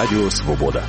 Радіо Свобода.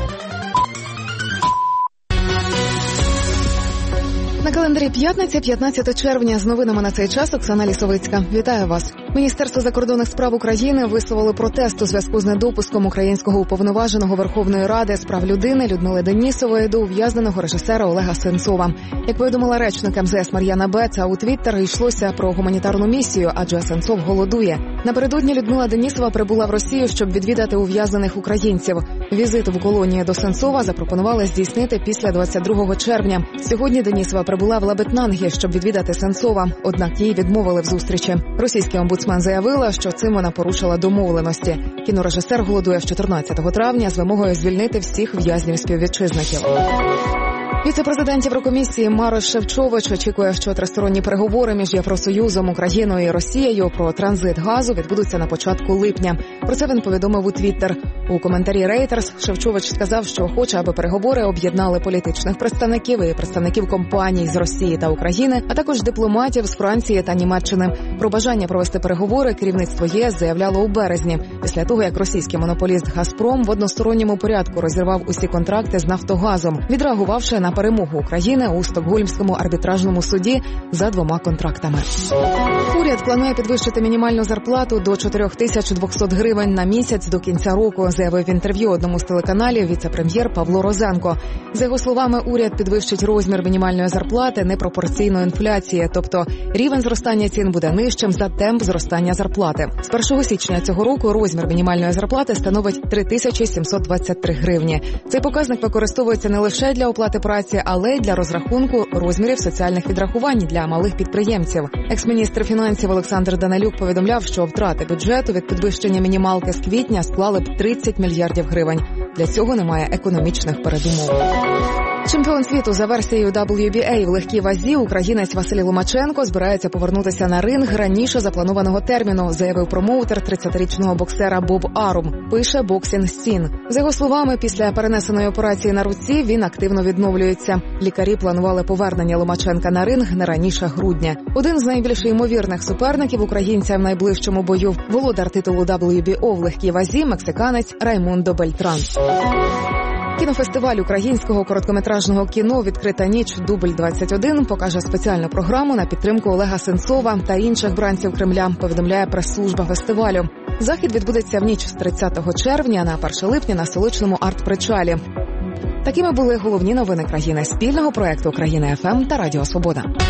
На календарі п'ятниця, 15 червня. З новинами на цей час Оксана Лісовицька. Вітаю вас. Міністерство закордонних справ України висловило протест у зв'язку з недопуском українського уповноваженого Верховної Ради з прав людини Людмили Денісової до ув'язненого режисера Олега Сенцова. Як повідомила речник МЗС Мар'яна Беца у Твіттер, йшлося про гуманітарну місію, адже Сенцов голодує. Напередодні Людмила Денісова прибула в Росію, щоб відвідати ув'язнених українців. Візит в колонію до Сенцова запропонували здійснити після 22 червня. Сьогодні Денісова прибула в Лабетнангі, щоб відвідати Сенцова, однак їй відмовили в зустрічі. Російський омбудсмен заявила, що цим вона порушила домовленості. Кінорежисер голодує з 14 травня з вимогою звільнити всіх в'язнів-співвітчизників. Віце-президент Єврокомісії Марош Шефчович очікує, що тристоронні переговори між Євросоюзом, Україною і Росією про транзит газу відбудуться на початку липня. Про це він повідомив у Твіттер. У коментарі Reuters Шефчович сказав, що хоче, аби переговори об'єднали політичних представників і представників компаній з Росії та України, а також дипломатів з Франції та Німеччини. Про бажання провести переговори керівництво єС заявляло у березні, після того, як російський монополіст «Газпром» в односторонньому порядку розірвав усі контракти з «Нафтогазом», відреагувавши на перемогу України у Стокгольмському арбітражному суді за 2 контрактами. Уряд планує підвищити мінімальну зарплату до 4200 гривень на місяць до кінця року, заявив в інтерв'ю одному з телеканалів віце-прем'єр Павло Розенко. За його словами, уряд підвищить розмір мінімальної зарплати непропорційно інфляції, тобто рівень зростання цін буде нижчим за темп зростання зарплати. З 1 січня цього року розмір мінімальної зарплати становить 3723 гривні. Цей показник використовується не лише для оплати праці, але й для розрахунку розмірів соціальних відрахувань для малих підприємців. Екс-міністр фінансів Олександр Данилюк повідомляв, що втрати бюджету від підвищення мінімалки з квітня склали б 30 мільярдів гривень. Для цього немає економічних передумов. Чемпіон світу за версією WBA в легкій вазі українець Василій Ломаченко збирається повернутися на ринг раніше запланованого терміну, заявив промоутер 30-річного боксера Боб Арум, пише Boxing Scene. За його словами, після перенесеної операції на руці він активно відновлюється. Лікарі планували повернення Ломаченка на ринг не раніше грудня. Один з найбільш ймовірних суперників українця в найближчому бою – володар титулу WBO в легкій вазі мексиканець Раймондо Бельтран. Кінофестиваль українського короткометражного кіно «Відкрита ніч. Дубль-21» покаже спеціальну програму на підтримку Олега Сенцова та інших бранців Кремля, повідомляє прес-служба фестивалю. Захід відбудеться в ніч з 30 червня на 1 липня на столичному арт-причалі. Такими були головні новини країни спільного проєкту «Україна ФМ» та Радіо Свобода.